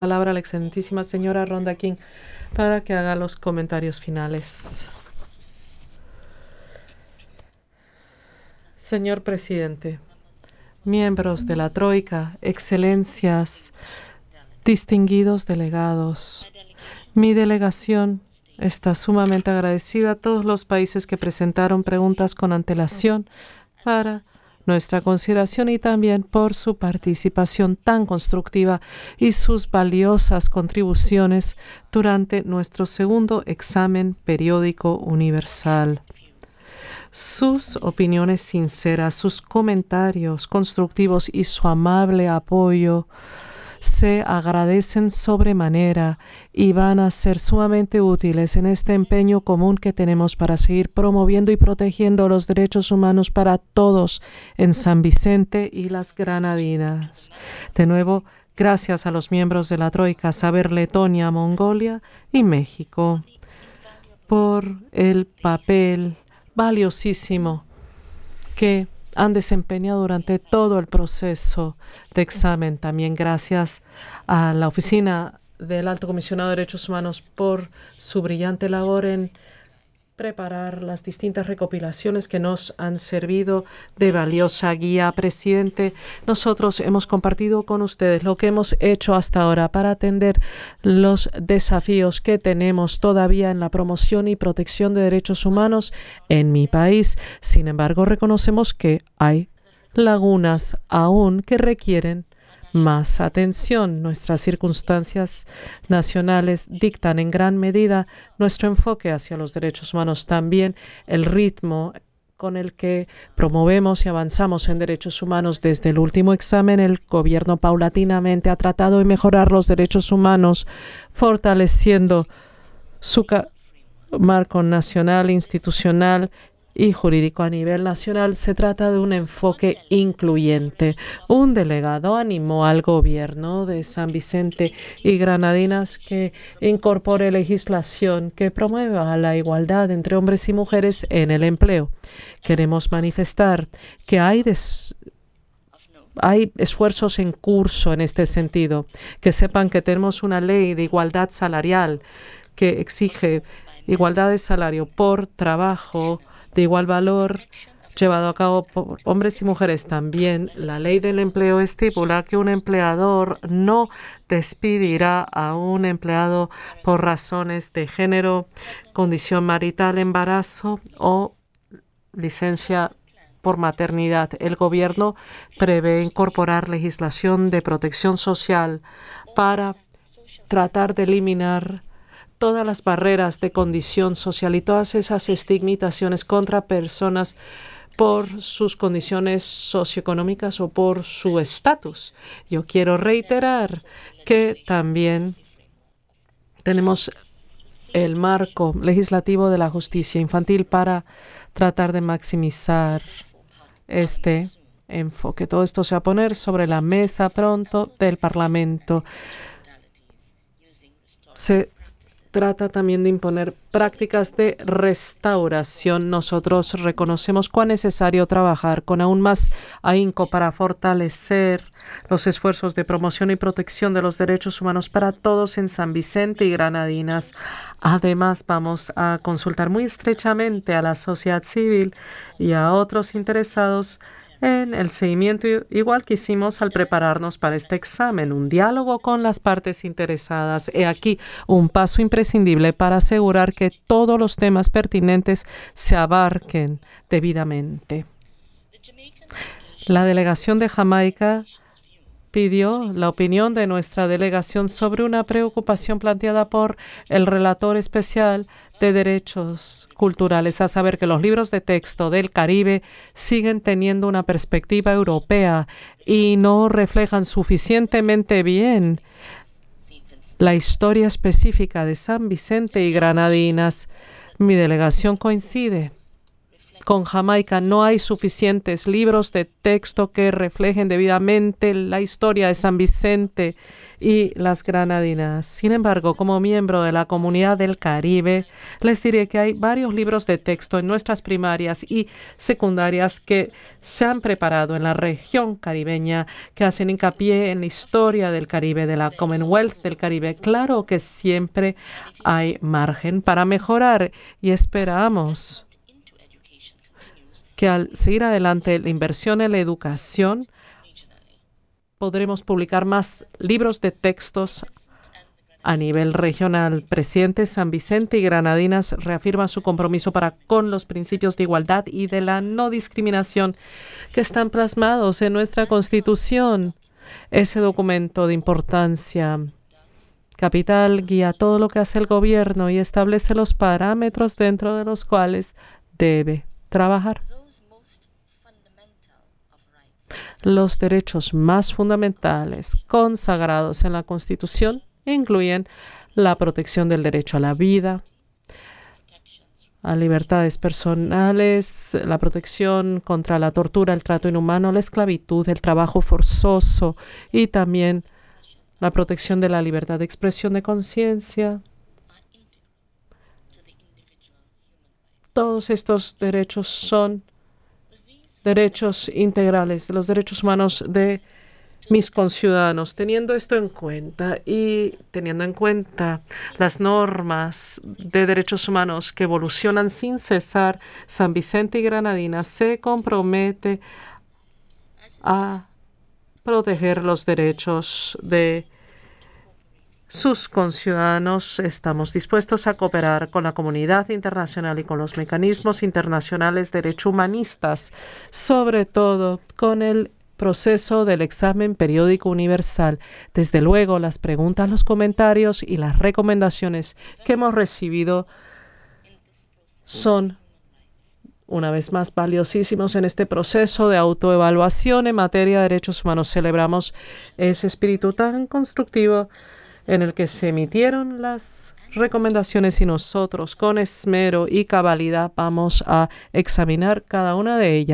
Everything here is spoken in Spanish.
palabra a la excelentísima señora Rhonda King para que haga los comentarios finales. Señor presidente, miembros de la Troika, excelencias, distinguidos delegados, mi delegación está sumamente agradecida a todos los países que presentaron preguntas con antelación para nuestra consideración y también por su participación tan constructiva y sus valiosas contribuciones durante nuestro segundo examen periódico universal. Sus opiniones sinceras, sus comentarios constructivos y su amable apoyo se agradecen sobremanera y van a ser sumamente útiles en este empeño común que tenemos para seguir promoviendo y protegiendo los derechos humanos para todos en San Vicente y las Granadinas. De nuevo, gracias a los miembros de la Troika, Saber Letonia, Mongolia y México, por el papel valiosísimo que han desempeñado durante todo el proceso de examen. También gracias a la Oficina del Alto Comisionado de Derechos Humanos por su brillante labor en preparar las distintas recopilaciones que nos han servido de valiosa guía. Presidente, nosotros hemos compartido con ustedes lo que hemos hecho hasta ahora para atender los desafíos que tenemos todavía en la promoción y protección de derechos humanos en mi país. Sin embargo, reconocemos que hay lagunas aún que requieren más atención. Nuestras circunstancias nacionales dictan en gran medida nuestro enfoque hacia los derechos humanos. También el ritmo con el que promovemos y avanzamos en derechos humanos. Desde el último examen, el gobierno paulatinamente ha tratado de mejorar los derechos humanos, fortaleciendo su marco nacional, institucional y jurídico a nivel nacional. Se trata de un enfoque incluyente. Un delegado animó al gobierno de San Vicente y Granadinas que incorpore legislación que promueva la igualdad entre hombres y mujeres en el empleo. Queremos manifestar que hay esfuerzos en curso en este sentido. Que sepan que tenemos una ley de igualdad salarial que exige igualdad de salario por trabajo de igual valor llevado a cabo por hombres y mujeres. También la ley del empleo estipula que un empleador no despedirá a un empleado por razones de género, condición marital, embarazo o licencia por maternidad. El gobierno prevé incorporar legislación de protección social para tratar de eliminar todas las barreras de condición social y todas esas estigmatizaciones contra personas por sus condiciones socioeconómicas o por su estatus. Yo quiero reiterar que también tenemos el marco legislativo de la justicia infantil para tratar de maximizar este enfoque. Todo esto se va a poner sobre la mesa pronto del Parlamento. Se trata también de imponer prácticas de restauración. Nosotros reconocemos cuán necesario trabajar con aún más ahínco para fortalecer los esfuerzos de promoción y protección de los derechos humanos para todos en San Vicente y Granadinas. Además, vamos a consultar muy estrechamente a la sociedad civil y a otros interesados en el seguimiento, igual que hicimos al prepararnos para este examen, un diálogo con las partes interesadas. He aquí un paso imprescindible para asegurar que todos los temas pertinentes se abarquen debidamente. La delegación de Jamaica pidió la opinión de nuestra delegación sobre una preocupación planteada por el relator especial de derechos culturales, a saber que los libros de texto del Caribe siguen teniendo una perspectiva europea y no reflejan suficientemente bien la historia específica de San Vicente y Granadinas. Mi delegación coincide con Jamaica. No hay suficientes libros de texto que reflejen debidamente la historia de San Vicente y las Granadinas. Sin embargo, como miembro de la comunidad del Caribe, les diré que hay varios libros de texto en nuestras primarias y secundarias que se han preparado en la región caribeña, que hacen hincapié en la historia del Caribe, de la Commonwealth del Caribe. Claro que siempre hay margen para mejorar y esperamos que al seguir adelante la inversión en la educación, podremos publicar más libros de textos a nivel regional. Presidente San Vicente y Granadinas reafirma su compromiso para con los principios de igualdad y de la no discriminación que están plasmados en nuestra Constitución. Ese documento de importancia capital guía todo lo que hace el gobierno y establece los parámetros dentro de los cuales debe trabajar. Los derechos más fundamentales consagrados en la Constitución incluyen la protección del derecho a la vida, a libertades personales, la protección contra la tortura, el trato inhumano, la esclavitud, el trabajo forzoso y también la protección de la libertad de expresión de conciencia. Todos estos derechos son derechos integrales de los derechos humanos de mis conciudadanos. Teniendo esto en cuenta y teniendo en cuenta las normas de derechos humanos que evolucionan sin cesar, San Vicente y Granadinas se compromete a proteger los derechos de sus conciudadanos. Estamos dispuestos a cooperar con la comunidad internacional y con los mecanismos internacionales de derecho humanistas, sobre todo con el proceso del examen periódico universal. Desde luego, las preguntas, los comentarios y las recomendaciones que hemos recibido son una vez más valiosísimos en este proceso de autoevaluación en materia de derechos humanos. Celebramos ese espíritu tan constructivo en el que se emitieron las recomendaciones y nosotros con esmero y cabalidad vamos a examinar cada una de ellas.